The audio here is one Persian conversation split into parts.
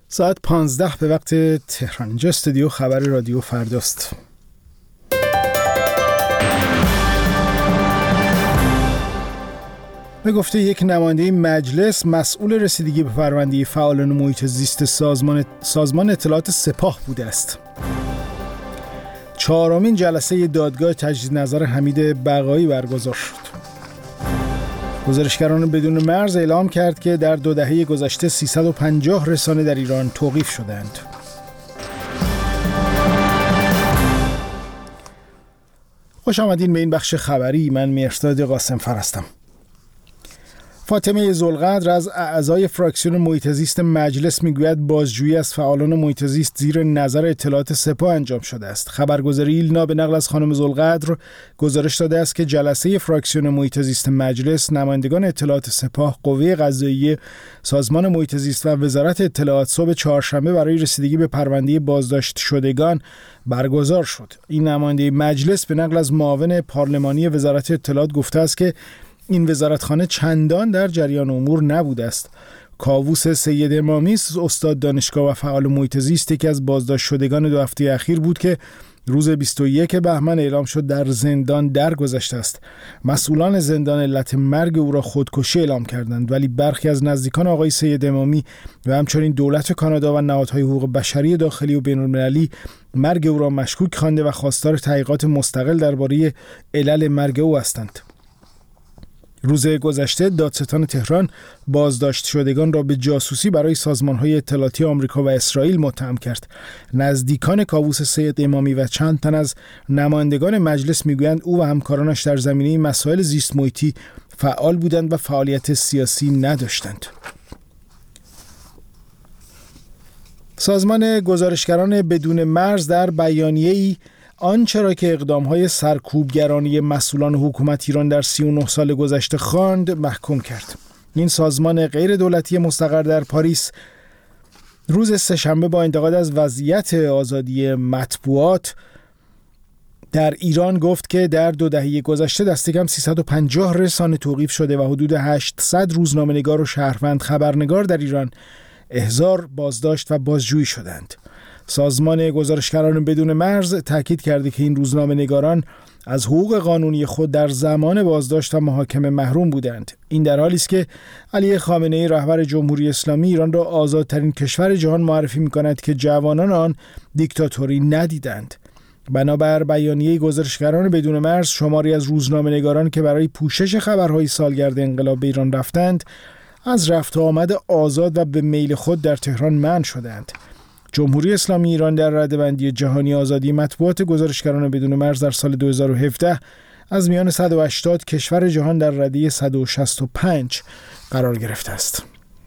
ساعت 15 به وقت تهران. اینجا استودیو خبر رادیو فرداست. به گفته یک نماینده مجلس، مسئول رسیدگی به پرونده فعالان محیط زیست سازمان اطلاعات سپاه بوده است. چهارمین جلسه دادگاه تجدید نظر حمید بقایی برگزار شد. گزارشگران بدون مرز اعلام کرد که در 2 دهه گذشته 350 رسانه در ایران توقیف شدند. خوش آمدین به این بخش خبری. من مهرداد قاسمفر هستم. فاطمه ذوالقدر از اعضای فراکسیون محیط زیست مجلس میگوید بازجویی از فعالان محیط زیست زیر نظر اطلاعات سپاه انجام شده است. خبرگزاری ایلنا به نقل از خانم ذوالقدر گزارش داده است که جلسه فراکسیون محیط زیست مجلس، نمایندگان اطلاعات سپاه، قوه قضاییه، سازمان محیط زیست و وزارت اطلاعات صبح چهارشنبه برای رسیدگی به پرونده بازداشت شدگان برگزار شد. این نماینده مجلس به نقل از معاون پارلمانی وزارت اطلاعات گفته است که این وزارتخانه چندان در جریان امور نبوده است. کاووس سید امامی، استاد دانشگاه و فعال محیط زیست، یکی از بازداشت شدگان 2 هفته اخیر بود که روز 21 بهمن اعلام شد در زندان درگذشته است. مسئولان زندان علت مرگ او را خودکشی اعلام کردند، ولی برخی از نزدیکان آقای سید امامی و همچنین دولت کانادا و نهادهای حقوق بشری داخلی و بین‌المللی مرگ او را مشکوک خوانده و خواستار تحقیقات مستقل درباره علل مرگ او هستند. روز گذشته دادستان تهران بازداشت شدگان را به جاسوسی برای سازمان‌های اطلاعاتی آمریکا و اسرائیل متهم کرد. نزدیکان کاووس سید امامی و چند تن از نمایندگان مجلس میگویند او و همکارانش در زمینه مسائل زیست محیطی فعال بودند و فعالیت سیاسی نداشتند. سازمان گزارشگران بدون مرز در بیانیه‌ای آنچه را که اقدام‌های سرکوبگرانی مسئولان حکومت ایران در 39 سال گذشته خواند محکوم کرد. این سازمان غیر دولتی مستقر در پاریس روز سه‌شنبه با انتقاد از وضعیت آزادی مطبوعات در ایران گفت که در 2 دهه گذشته دست کم 350 رسانه توقیف شده و حدود 800 روزنامه‌نگار و شهروند خبرنگار در ایران احضار، بازداشت و بازجویی شدند. سازمان گزارشگران بدون مرز تاکید کرده که این روزنامه‌نگاران از حقوق قانونی خود در زمان بازداشت و محاکمه محروم بودند. این در حالی است که علی خامنه‌ای رهبر جمهوری اسلامی ایران را آزادترین کشور جهان معرفی می‌کند که جوانان آن دیکتاتوری ندیدند. بنابر بیانیه گزارشگران بدون مرز، شماری از روزنامه‌نگاران که برای پوشش خبرهای سالگرد انقلاب به ایران رفتند از رفت و آمد آزاد و به میل خود در تهران منع شدند. جمهوری اسلامی ایران در رده‌بندی جهانی آزادی مطبوعات گزارشگران بدون مرز در سال 2017 از میان 180 کشور جهان در رده 165 قرار گرفته است.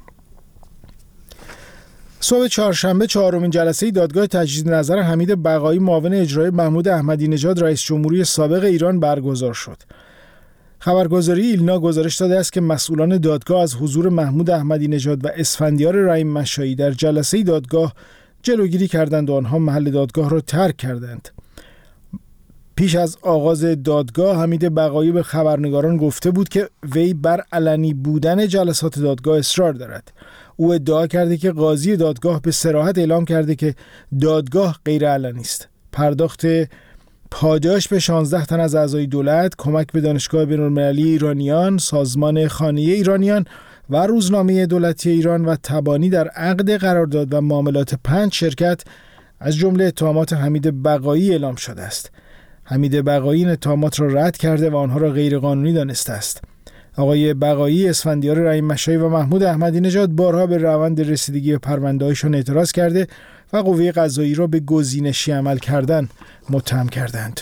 صبح چهارشنبه 4مین جلسه دادگاه تجدید نظر حمید بقایی، معاون اجرایی محمود احمدی نژاد رئیس جمهوری سابق ایران برگزار شد. خبرگزاری ایلنا گزارش داده است که مسئولان دادگاه از حضور محمود احمدی نژاد و اسفندیار رحیم مشایی در جلسه دادگاه جلوگیری کردند و آنها محل دادگاه را ترک کردند. پیش از آغاز دادگاه حمید بقایی به خبرنگاران گفته بود که وی بر علنی بودن جلسات دادگاه اصرار دارد. او ادعا کرده که قاضی دادگاه به صراحت اعلام کرده که دادگاه غیر علنی است. پرداخت پاداش به 16 تن از اعضای دولت، کمک به دانشگاه بین‌المللی ایرانیان، سازمان خانه ایرانیان و روزنامه دولتی ایران و تبانی در عقد قرارداد و معاملات 5 شرکت از جمله اتهامات حمید بقایی اعلام شده است. حمید بقایی این اتهامات را رد کرده و آنها را غیرقانونی دانسته است. آقای بقایی، اسفندیار رحیم مشایی و محمود احمدی نژاد بارها به روند رسیدگی به پرونده‌هایشان اعتراض کرده و قوه قضایی را به گزینشی عمل کردن متهم کردند.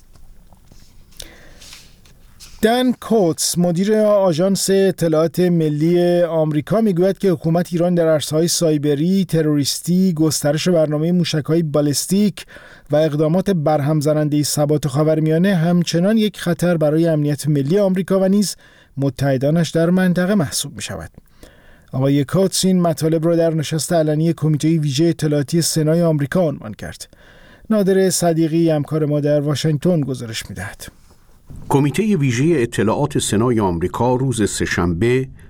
دن کوتس، مدیر آژانس اطلاعات ملی آمریکا، میگوید که حکومت ایران در عرصه‌های سایبری، تروریستی، گسترش برنامه موشک‌های بالستیک و اقدامات برهم زننده ثبات خاورمیانه همچنان یک خطر برای امنیت ملی آمریکا و نیز متحدانش در منطقه محسوب می‌شود. آقای کوتس این مطالب را در نشست علنی کمیته ویژه اطلاعاتی سنای آمریکا عنوان کرد. نادر صدیقی، همکار ما در واشنگتن، گزارش می‌دهد. کمیته ویژه اطلاعات سنای آمریکا روز سه‌شنبه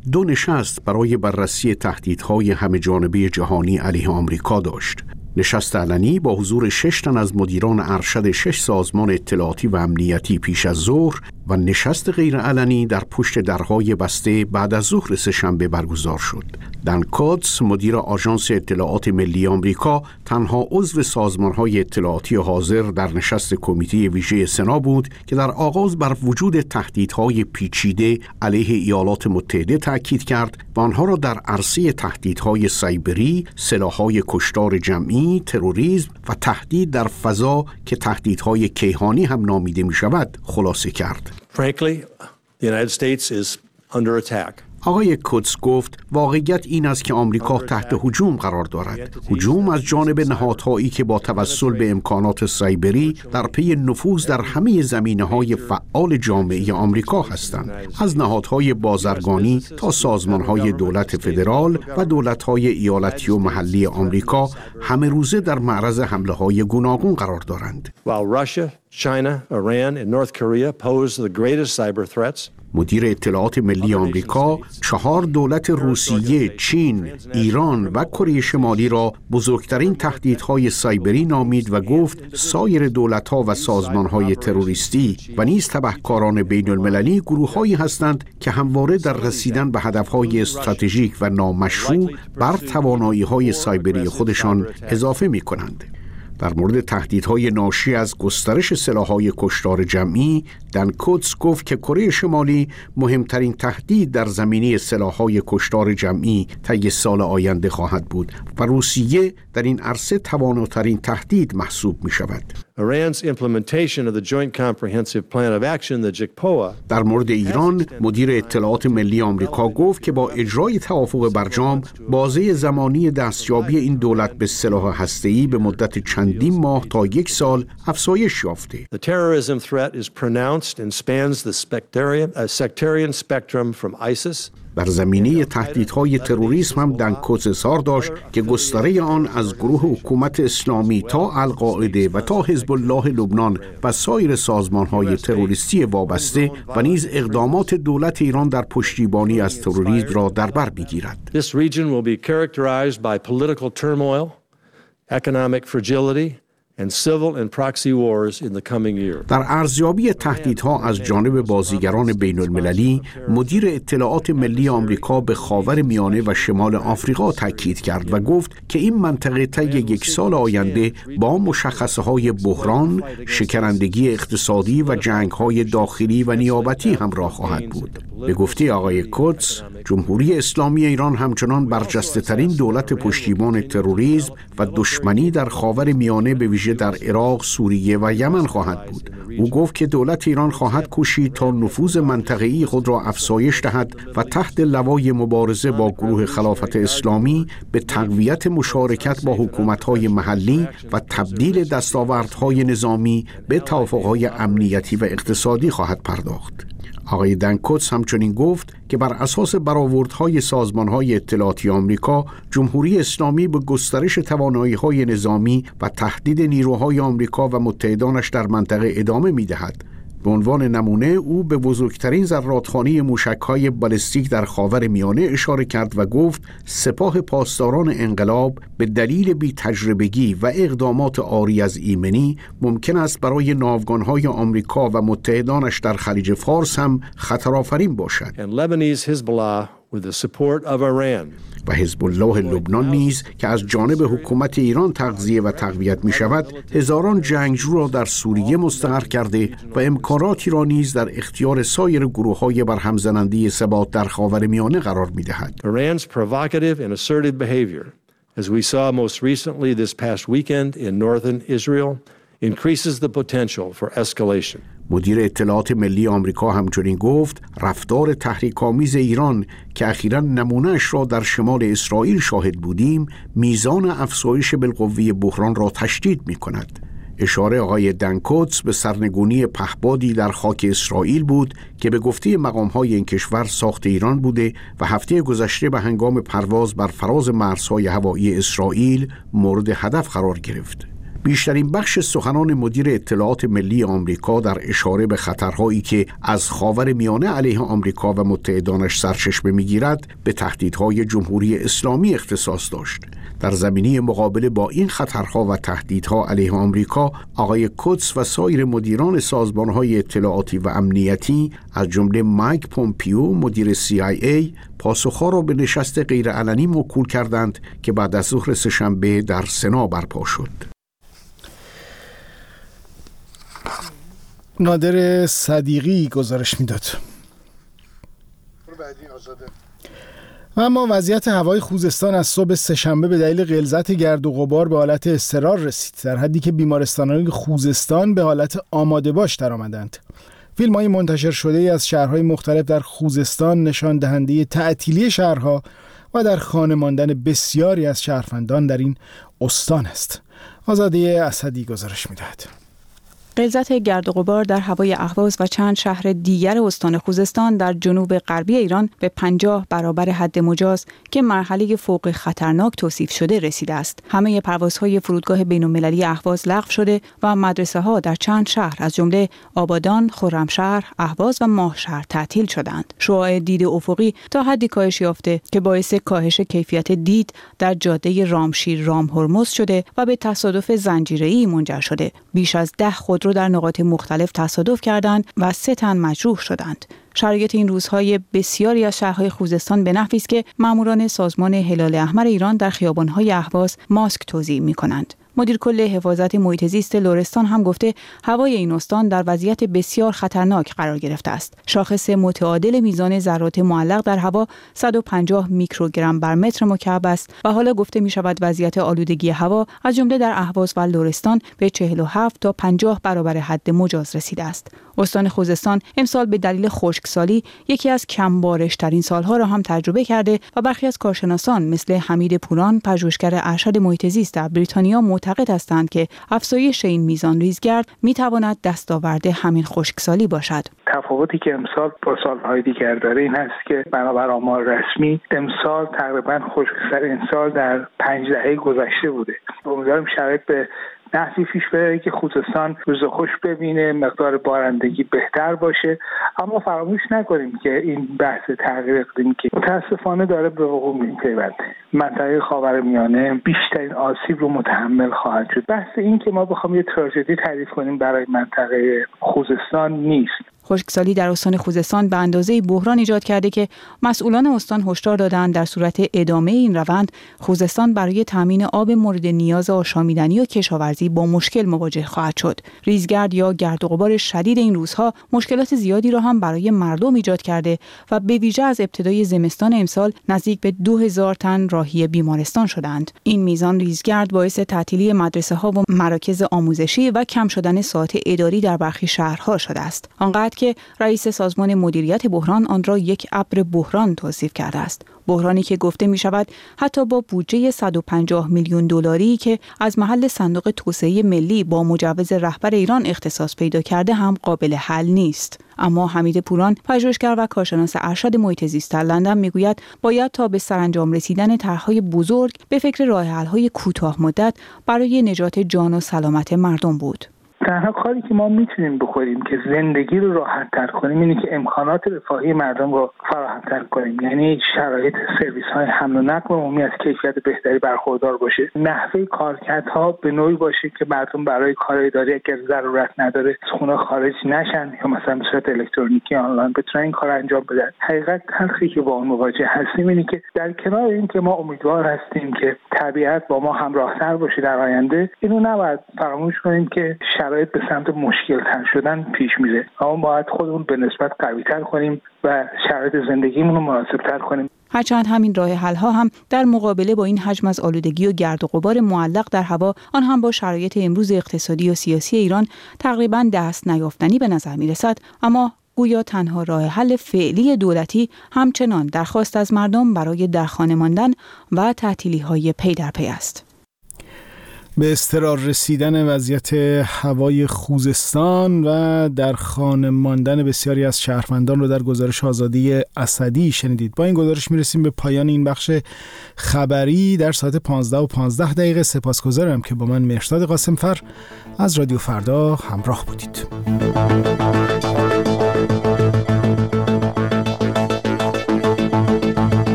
2 نشست برای بررسی تهدیدهای همه‌جانبه جهانی علیه آمریکا داشت. نشست علنی با حضور 6 تن از مدیران ارشد 6 سازمان اطلاعاتی و امنیتی پیش از ظهر و نشست غیرعلنی در پشت درهای بسته بعد از ظهر سه‌شنبه برگزار شد. دن کودز، مدیر آژانس اطلاعات ملی آمریکا، تنها عضو سازمان‌های اطلاعاتی حاضر در نشست کمیته ویژه سنا بود که در آغاز بر وجود تهدیدهای پیچیده علیه ایالات متحده تاکید کرد و آنها را در عرصه تهدیدهای سایبری، سلاح‌های کشتار جمعی، تروریسم و تهدید در فضا که تهدیدهای کیهانی هم نامیده می‌شود خلاصه کرد. Frankly, the United States is under attack. آقای کودز گفت واقعیت این است که آمریکا تحت هجوم قرار دارد. هجوم از جانب نهادهایی که با توسل به امکانات سایبری در پی نفوذ در همه زمینه‌های فعال جامعه آمریکا هستند، از نهادهای بازرگانی تا سازمان‌های دولت فدرال و دولت‌های ایالتی و محلی آمریکا همه روزه در معرض حمله‌های گوناگون قرار دارند. While Russia, China, Iran and North Korea pose the greatest cyber threats. مدیر اطلاعات ملی آمریکا 4 دولت روسیه، چین، ایران و کره شمالی را بزرگترین تهدیدهای سایبری نامید و گفت سایر دولت‌ها و سازمان‌های تروریستی و نیز تبهکاران بین‌المللی گروه‌هایی هستند که همواره در رسیدن به هدف‌های استراتژیک و نامشروع بر توانایی‌های سایبری خودشان اضافه می‌کنند. در مورد تهدیدهای ناشی از گسترش سلاح‌های کشتار جمعی، دن کودز گفت که کره شمالی مهمترین تهدید در زمینه سلاح‌های کشتار جمعی طی سال آینده خواهد بود و روسیه در این عرصه تواناترین تهدید محسوب می‌شود. Iran's implementation of the Joint Comprehensive Plan of Action, the JCPOA. در مورد ایران، مدیر اطلاعات ملی آمریکا گفت که با اجرای توافق برجام، بازه زمانی دستیابی این دولت به سلاح هسته‌ای به مدت چندین ماه تا 1 سال افزایش یافته. The terrorism threat is pronounced and spans the sectarian spectrum from ISIS. در زمینه تهدیدهای تروریسم هم دن کودز اظهار داشت که گستره آن از گروه حکومت اسلامی تا القاعده و تا حزب الله لبنان و سایر سازمانهای تروریستی وابسته و نیز اقدامات دولت ایران در پشتیبانی از تروریسم را در بر می‌گیرد. This region will be characterized by political turmoil, economic fragility and civil and proxy wars in the coming year. در ارزیابی تهدیدها از جانب بازیگران بین‌المللی، مدیر اطلاعات ملی آمریکا به خاورمیانه و شمال آفریقا تاکید کرد و گفت که این منطقه طی 1 سال آینده با مشخصه‌های بحران، شکرندگی اقتصادی و جنگ‌های داخلی و نیابتی همراه خواهد بود. به گفته آقای کودز، جمهوری اسلامی ایران همچنان برجسته‌ترین دولت پشتیبان تروریسم و دشمنی در خاورمیانه به ویژه در عراق، سوریه و یمن خواهد بود. او گفت که دولت ایران خواهد کوشید تا نفوذ منطقه‌ای خود را افزایش دهد و تحت لوای مبارزه با گروه خلافت اسلامی به تقویت مشارکت با حکومت‌های محلی و تبدیل دستاوردهای نظامی به توافق‌های امنیتی و اقتصادی خواهد پرداخت. آقای دن کودز همچنین گفت که بر اساس برآوردهای سازمان‌های اطلاعاتی آمریکا، جمهوری اسلامی به گسترش توانایی‌های نظامی و تهدید نیروهای آمریکا و متحدانش در منطقه ادامه می‌دهد. به عنوان نمونه او به بزرگترین ذراتخانه موشک‌های بالستیک در خاورمیانه اشاره کرد و گفت سپاه پاسداران انقلاب به دلیل بی‌تجربگی و اقدامات عاری از ایمنی ممکن است برای ناوگان‌های آمریکا و متحدانش در خلیج فارس هم خطرآفرین باشد. و حزب الله لبنان نیز که از جانب حکومت ایران تغذیه و تقویت می شود، هزاران جنگجو را در سوریه مستقر کرده و امکاناتی را نیز در اختیار سایر گروه‌های برهم زننده ثبات در خاورمیانه قرار می دهد. Iran's provocative and assertive behavior, as we saw most recently this past weekend in northern Israel, increases the potential for escalation. مدیر اطلاعات ملی آمریکا همچنین گفت رفتار تحریک‌آمیز ایران که اخیراً نمونه‌اش را در شمال اسرائیل شاهد بودیم، میزان افزایش بالقوه بحران را تشدید می‌کند. اشاره آقای دن کودز به سرنگونی پهپادی در خاک اسرائیل بود که به گفته مقام‌های این کشور ساخت ایران بوده و هفته گذشته به هنگام پرواز بر فراز مرزهای هوایی اسرائیل مورد هدف قرار گرفت. بیشترین بخش سخنان مدیر اطلاعات ملی آمریکا در اشاره به خطرهایی که از خاورمیانه علیه آمریکا و متحدانش سرچشمه می‌گیرد به تهدیدهای جمهوری اسلامی اختصاص داشت. در زمینه مقابله با این خطرها و تهدیدها علیه آمریکا، آقای کوتس و سایر مدیران سازمان‌های اطلاعاتی و امنیتی از جمله مایک پومپیو مدیر CIA پاسخها را به نشست غیرعلنی موکول کردند که بعد از ظهر سه‌شنبه در سنا برپا شد. نادر صدیقی گزارش میداد. اما وضعیت هوای خوزستان از صبح سه‌شنبه به دلیل غلظت گرد و غبار به حالت اضطرار رسید، در حدی که بیمارستان‌های خوزستان به حالت آماده باش درآمدند. فیلم‌های منتشر شده از شهرهای مختلف در خوزستان نشان دهنده تعطیلی شهرها و در خانه ماندن بسیاری از شهروندان در این استان است. آزاده اسدی گزارش می‌دهد. غلظت گرد و غبار در هوای اهواز و چند شهر دیگر استان خوزستان در جنوب غربی ایران به 50 برابر حد مجاز که مرحله فوق خطرناک توصیف شده رسیده است. همه پروازهای فرودگاه بین‌المللی اهواز لغو شده و مدرسه‌ها در چند شهر از جمله آبادان، خرمشهر، اهواز و ماهشهر تعطیل شدند. شعاع دید افقی تا حدی کاهش یافته که باعث کاهش کیفیت دید در جاده رامشیر رامهرمز شده و به تصادف زنجیره‌ای منجر شده. بیش از 10 خودرو در نقاط مختلف تصادف کردند و 3 تن مجروح شدند. شرایط این روزهای بسیاری از شهرهای خوزستان به نحوی است که ماموران سازمان هلال احمر ایران در خیابان‌های اهواز ماسک توزیع می‌کنند. مدیر کل حفاظت محیط زیست لرستان هم گفته هوای این استان در وضعیت بسیار خطرناک قرار گرفته است. شاخص متعادل میزان ذرات معلق در هوا 150 میکروگرم بر متر مکعب است و حالا گفته می شود وضعیت آلودگی هوا از جمله در اهواز و لرستان به 47 تا 50 برابر حد مجاز رسیده است. استان خوزستان امسال به دلیل خشکسالی یکی از کم بارش‌ترین سالها را هم تجربه کرده و برخی از کارشناسان مثل حمید پوران پژوهشگر ارشد محیط زیست در بریتانیا معتقد هستند که افزایش این میزان ریزگرد میتواند دستاورد همین خشکسالی باشد. تفاوتی که امسال با سالهای دیگر داره این هست که بنابر آمار رسمی امسال تقریبا خشکترین سال در 5 دهه گذشته بوده. امیدوارم شرایط به نحوی پیش بره که خوزستان روز خوش ببینه، مقدار بارندگی بهتر باشه، اما فراموش نکنیم که این بحث تغییر اقلیمی که متاسفانه داره به وقوع میپیونده، منطقه خاورمیانه بیشترین آسیب رو متحمل خواهد شد. بحث این که ما بخوام یه تراژدی تعریف کنیم برای منطقه خوزستان نیست. خشکسالی در استان خوزستان به اندازه بحران ایجاد کرده که مسئولان استان هشدار دادند در صورت ادامه این روند خوزستان برای تامین آب مورد نیاز آشامیدنی و کشاورزی با مشکل مواجه خواهد شد. ریزگرد یا گرد و غبار شدید این روزها مشکلات زیادی را هم برای مردم ایجاد کرده و به ویژه از ابتدای زمستان امسال نزدیک به 2000 تن راهی بیمارستان شدند. این میزان ریزگرد باعث تعطیلی مدرسه‌ها و مراکز آموزشی و کم شدن ساعات اداری در برخی شهرها شده است. آنقدر که رئیس سازمان مدیریت بحران آن را یک ابر بحران توصیف کرده است. بحرانی که گفته می شود حتی با بودجه 150 میلیون دلاری که از محل صندوق توسعه ملی با مجوز رهبر ایران اختصاص پیدا کرده هم قابل حل نیست. اما حمید پوران پژوهشگر و کارشناس ارشد محیط زیست در لندن میگوید باید تا به سرانجام رسیدن طرح‌های بزرگ به فکر راه‌حل‌های کوتاه مدت برای نجات جان و سلامت مردم بود. تنها کاری که ما میتونیم بکنیم که زندگی رو راحت‌تر کنیم اینه که امکانات رفاهی مردم رو فراهم‌تر کنیم، یعنی شرایط سرویس‌های حمل و نقل عمومی از کیفیت بهتری برخوردار باشه، نحوه کارکردها به نوعی باشه که مردم برای کار اداری اگر ضرورت نداره از خونه خارج نشن یا مثلا به صورت الکترونیکی آنلاین بتونن این کار انجام بدن. حقیقت تلخی که با اون مواجه هستیم اینه که در کنار این که ما امیدوار هستیم که طبیعت با ما همراه‌تر باشه در آینده، اینو نباید فراموش کنیم که شرایط به سمت مشکل‌تر شدن پیش میره. اما باید خودمون به نسبت قوی‌تر کنیم و شرایط زندگیمون رو مناسب‌تر کنیم. هرچند همین راه حل‌ها هم در مقابله با این حجم از آلودگی و گرد و غبار معلق در هوا، آن هم با شرایط امروز اقتصادی و سیاسی ایران تقریباً دست نیافتنی به نظر می‌رسد، اما گویا تنها راه حل فعلی دولتی همچنان درخواست از مردم برای در خانه ماندن و تعطیلی‌های پی در پی است. به اضطرار رسیدن وضعیت هوای خوزستان و در خانه ماندن بسیاری از شهروندان رو در گزارش آزادی اسدی شنیدید. با این گزارش میرسیم به پایان این بخش خبری در ساعت 15:15. سپاسگزارم که با من مهرزاد قاسمفر از رادیو فردا همراه بودید.